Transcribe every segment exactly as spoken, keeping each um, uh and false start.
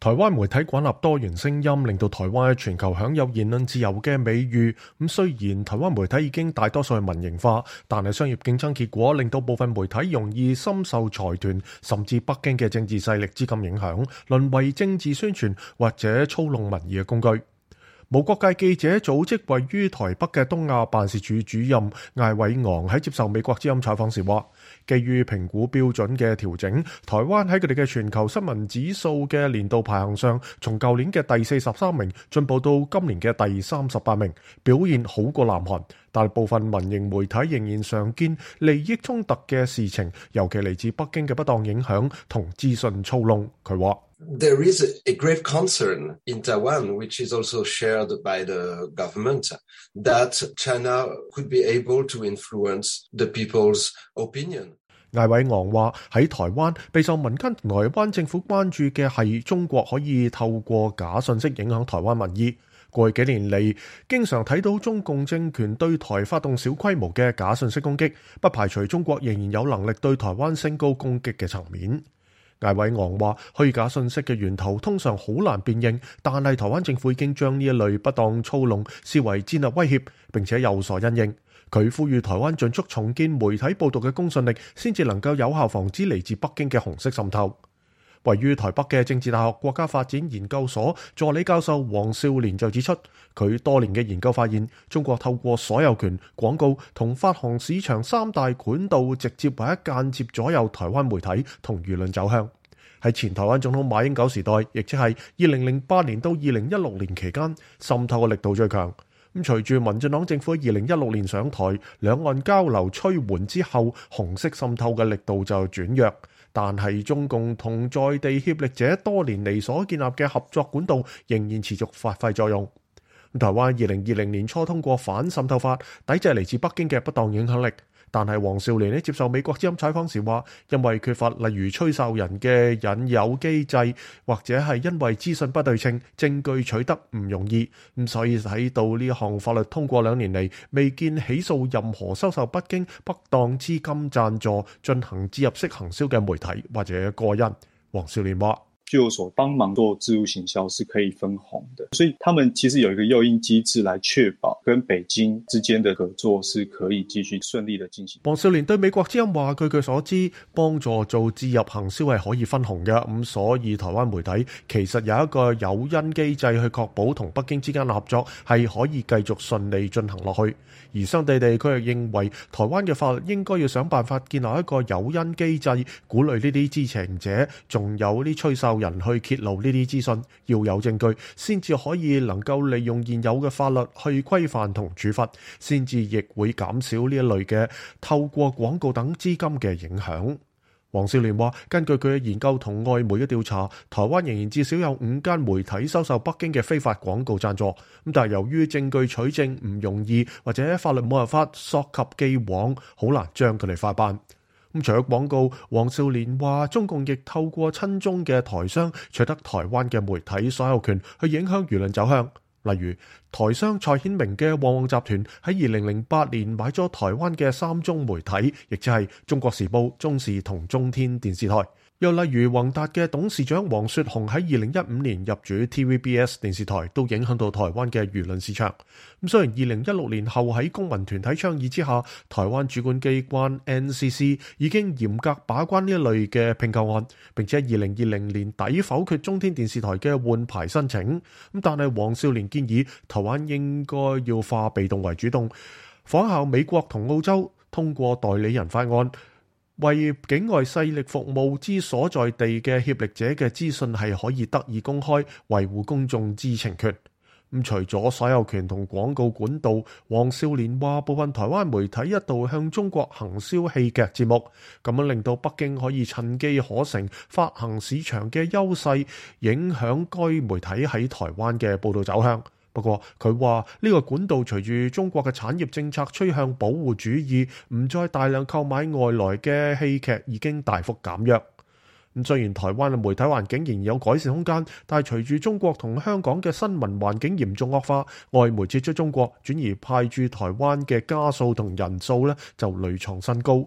台灣媒體廣納多元聲音，令到台灣喺全球享有言論自由嘅美譽。咁雖然台灣媒體已經大多數係民營化，但係商業競爭結果令到部分媒體容易深受財團甚至北京嘅政治勢力資金影響，淪為政治宣傳或者操弄民意嘅工具。無國界記者組織位於台北嘅東亞辦事處主任艾偉昂喺接受美國之音採訪時話，基於評估標準嘅調整，台灣喺佢哋嘅全球新聞指數嘅年度排行上，從舊年嘅第四十三名進步到今年嘅第三十八名，表現好過南韓。但部分民營媒體仍然常見利益衝突嘅事情，尤其嚟自北京嘅不當影響同資訊操弄。佢話 There is a grave concern in Taiwan, which is also shared by the government, that China could be able to influence the people's opinion. 艾偉昂話喺台灣備受民間同台灣政府關注嘅係中國可以透過假信息影響台灣民意。過去幾年嚟，經常睇到中共政權對台發動小規模嘅假信息攻擊，不排除中國仍然有能力對台灣升高攻擊嘅層面。艾偉昂話，虛假信息嘅源頭通常好難辨認，但係台灣政府已經將呢一類不當操弄視為戰略威脅，並且有所因應。佢呼籲台灣盡速重建媒體報道嘅公信力，先至能夠有效防止嚟自北京嘅紅色滲透。位於台北嘅政治大學國家發展研究所助理教授黃少年就指出，佢多年嘅研究發現，中國透過所有權、廣告同發行市場三大管道，直接或者間接左右台灣媒體同輿論走向。喺前台灣總統馬英九時代，亦即係二零零八年到二零一六年期間，滲透嘅力度最強。咁隨住民進黨政府二零一六年上台，兩岸交流趨緩之後，紅色滲透嘅力度就轉弱。但係中共同在地協力者多年嚟所建立嘅合作管道仍然持續發揮作用。台灣二零二零年初通過反滲透法，抵制嚟自北京嘅不當影響力。但係黃少年喺接受美國之音採訪時話，因為缺乏例如吹哨人嘅引誘機制，或者係因為資訊不對稱，證據取得唔容易，咁所以睇到呢項法律通過兩年嚟，未見起訴任何收受北京不當資金贊助進行置入式行銷嘅媒體或者個人。黃少年話， 據我所幫忙做置入行銷是可以分紅的，所以他們其實有一個誘因機制來確保跟北京之間的合作是可以繼續順利的進行。 黃少年對美國之音話，據據所知，幫助做置入行銷係可以分紅嘅，咁所以台灣媒體其實有一個誘因機制去確保同北京之間嘅合作係可以繼續順利進行落去。而相對地，佢又認為台灣嘅法律應該要想辦法建立一個誘因機制，鼓勵呢啲知情者，仲有啲吹哨人去揭露呢啲資訊，要有證據，先至可以能夠利用現有嘅法律去規範同處罰，先至亦會減少呢一類嘅透過廣告等資金嘅影響。黃少年話，根據佢嘅研究同外媒嘅調查，台灣仍然至少有五間媒體收受北京嘅非法廣告贊助，咁但係由於證據取證唔容易，或者法律冇辦法溯及既往，好難將佢哋法辦。咁除咗廣告，黃少年話中共亦透過親中嘅台商取得台灣嘅媒體所有權，去影響輿論走向。例如台商蔡顯明嘅旺旺集團喺二零零八年買咗台灣嘅三中媒體，亦即係中國時報、中視同中天電視台。又例如宏達嘅董事長黃雪紅喺二零一五年入主 T V B S 電視台，都影響到台灣嘅輿論市場。咁雖然二零一六年後喺公民團體倡議之下，台灣主管機關 N C C 已經嚴格把關呢一類嘅併購案，並且二零二零年底否決中天電視台嘅換牌申請。咁但係黃少年建議台灣應該要化被動為主動，仿效美國同澳洲通過代理人法案，為境外勢力服務之所在地嘅協力者嘅資訊係可以得以公開，維護公眾知情權。咁除咗所有權同廣告管道，黃少年話部分台灣媒體一度向中國行銷戲劇節目，咁樣令到北京可以趁機可乘發行市場嘅優勢，影響該媒體喺台灣嘅報導走向。不過佢話呢個管道隨住中國嘅產業政策趨向保護主義，唔再大量購買外來嘅戲劇，已經大幅減弱。咁雖然台灣嘅媒體環境仍然有改善空間，但係隨住中國同香港嘅新聞環境嚴重惡化，外媒撤出中國轉而派駐台灣嘅家數同人數呢就屢創新高。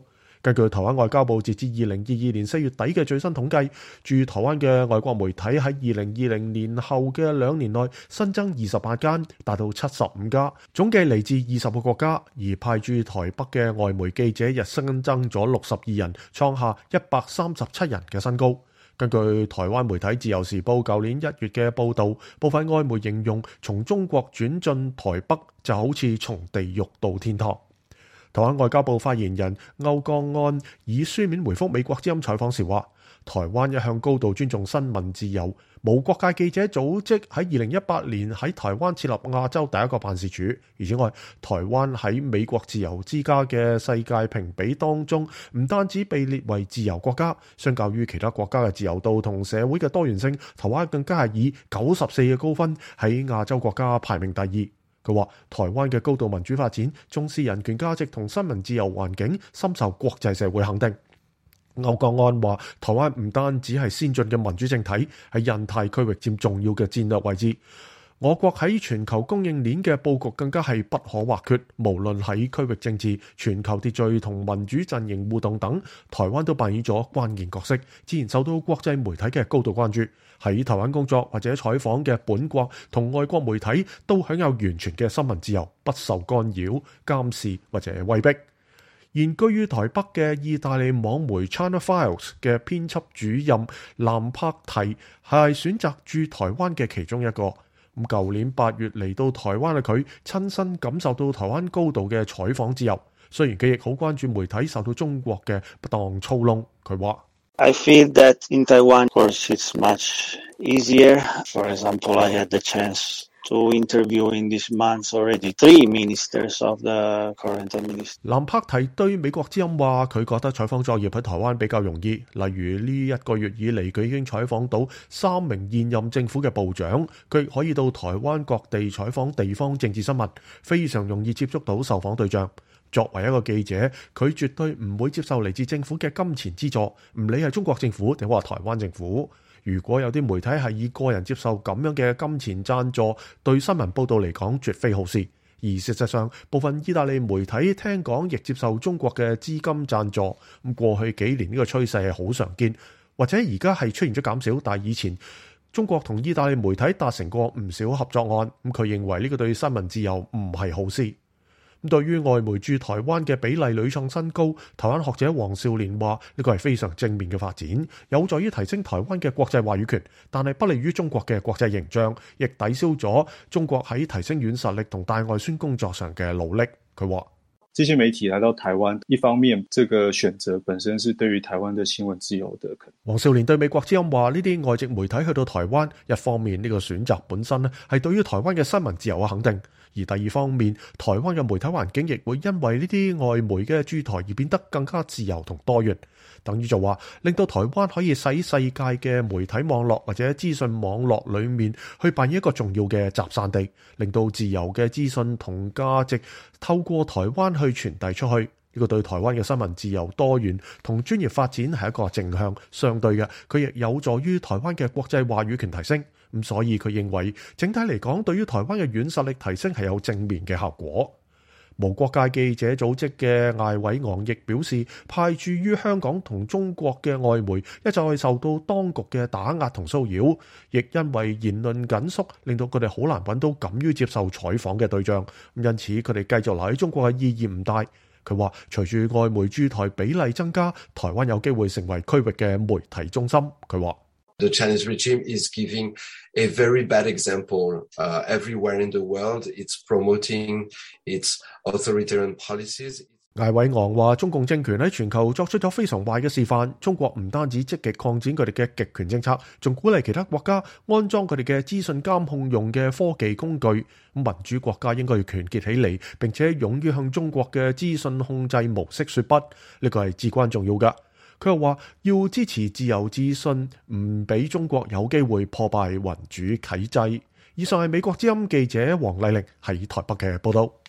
根據台灣外交部截至二零二二年四月底嘅最新統計，駐台灣嘅外國媒體喺二零二零年後嘅兩年內新增二十八間，達到七十五家，總計嚟自二十個國家。而派駐台北嘅外媒記者日新增咗六十二人，創下一百三十七人嘅新高。根據台灣媒體自由時報舊年一月嘅報導，部分外媒形容從中國轉進台北就好似從地獄到天堂。台灣外交部發言人歐江安以書面回覆美國之音採訪時話，台灣一向高度尊重新聞自由，無國界記者組織喺二零一八年喺台灣設立亞洲第一個辦事處。而此外，台灣喺美國自由之家嘅世界評比當中，唔單止被列為自由國家，相較於其他國家嘅自由度同社會嘅多元性，台灣更加係以九十四嘅高分喺亞洲國家排名第二。佢話台灣嘅高度民主發展、重視人權價值同新聞自由環境，深受國際社會肯定。歐江安話，台灣唔單止係先進嘅民主政體，喺印太區域佔重要嘅戰略位置。我國喺全球供應鏈嘅佈局更加係不可或缺，無論喺區域政治、全球秩序同民主陣營互動等，台灣都扮演咗關鍵角色，自然受到國際媒體嘅高度關注。喺台灣工作或者採訪嘅本國同外國媒體都享有完全嘅新聞自由，不受干擾、監視或者威逼。現居於台北嘅意大利網媒 China Files 嘅編輯主任藍柏提係選擇駐台灣嘅其中一個。咁舊年八月嚟到台灣嘅佢，親身感受到台灣高度嘅採訪自由。雖然佢亦好關注媒體受到中國嘅不當操弄，佢話 I feel that in Taiwan, of course, it's much easier. For example, I had the chance to interview in this month already three ministers of the current administration. 藍柏提對美國之音話，佢覺得採訪作業喺台灣比較容易。例如呢一個月以嚟，佢已經採訪到三名現任政府嘅部長，佢可以到台灣各地採訪地方政治新聞，非常容易接觸到受訪對象。作為一個記者，佢絕對唔會接受嚟自政府嘅金錢資助，唔理係中國政府定話台灣政府。如果有啲媒體係以個人接受咁樣嘅金錢贊助，對新聞報導嚟講絕非好事。而事實上，部分意大利媒體聽講亦接受中國嘅資金贊助。咁過去幾年呢個趨勢係好常見，或者而家係出現咗減少，但係以前中國同意大利媒體達成過唔少合作案。咁佢認為呢個對新聞自由唔係好事。對於外媒駐台灣嘅比例屢創新高，台灣學者黃少年話呢個係非常正面嘅發展，有助於提升台灣嘅國際話語權，但係不利於中國嘅國際形象，亦抵消咗中國喺提升軟實力同大外宣工作上嘅努力。佢話這些媒體來到台灣，一方面這個選擇本身是對於台灣的新聞自由的。 黃少年對美國之音話，呢啲外籍媒體去到台灣，一方面呢個選擇本身咧係對於台灣嘅新聞自由嘅肯定，而第二方面台灣嘅媒體環境亦會因為呢啲外媒嘅駐台而變得更加自由同多元。等於就話令到台灣可以喺世界嘅媒體網絡或者資訊網絡裏面去扮演一個重要嘅集散地，令到自由嘅資訊同價值透過台灣去傳遞出去。呢個對台灣嘅新聞自由、多元同專業發展係一個正向，相對嘅佢亦有助於台灣嘅國際話語權提升。咁所以佢認為整體嚟講，對於台灣嘅軟實力提升係有正面嘅效果。無國界記者組織嘅艾偉昂亦表示，派駐於香港同中國嘅外媒一再受到當局嘅打壓同騷擾，亦因為言論緊縮，令到佢哋好難揾到敢於接受採訪嘅對象。因此佢哋繼續留喺中國嘅意義唔大。佢話隨住外媒駐台比例增加，台灣有機會成為區域嘅媒體中心。佢話 The Chinese regime is giving a very bad example uh, everywhere in the world. It's promoting its authoritarian policies. 艾偉昂話：中共政權喺全球作出咗非常壞嘅示範。中國唔單止積極擴展佢哋嘅極權政策，仲鼓勵其他國家安裝佢哋嘅資訊監控用嘅科技工具。民主國家應該要團結起嚟，並且勇於向中國嘅資訊控制模式說不。呢個係至關重要㗎。佢又話要支持自由資訊，唔俾中國有機會破壞民主體制。以上係美國之音記者黃麗玲喺台北嘅報道。